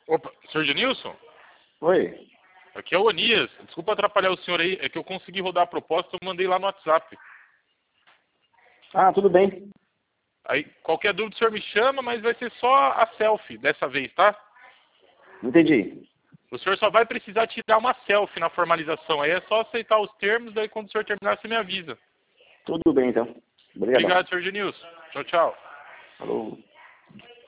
Opa, senhor Genilson? Oi. Aqui é o Onias. Desculpa atrapalhar o senhor aí, é que eu consegui rodar a proposta, eu mandei lá no WhatsApp. Ah, tudo bem. Aí, qualquer dúvida o senhor me chama, mas vai ser só a selfie dessa vez, tá? Entendi. O senhor só vai precisar tirar uma selfie na formalização. Aí é só aceitar os termos, daí quando o senhor terminar, você me avisa. Tudo bem, então. Obrigado. Obrigado, senhor Genilson. Tchau, tchau. Falou.